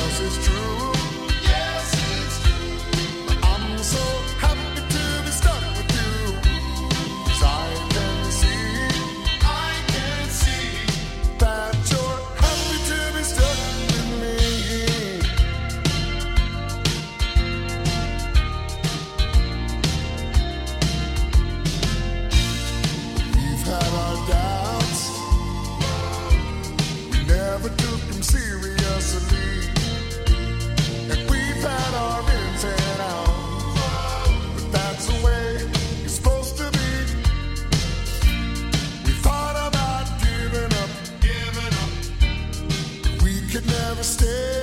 Yes, it's true. Yes, it's true. I'm so happy to be stuck with you. 'Cause I can see that you're happy to be stuck with me. We've had our doubts. We never took them seriously. And we've had our ins and outs. But that's the way it's supposed to be. We thought about giving up. We could never stay.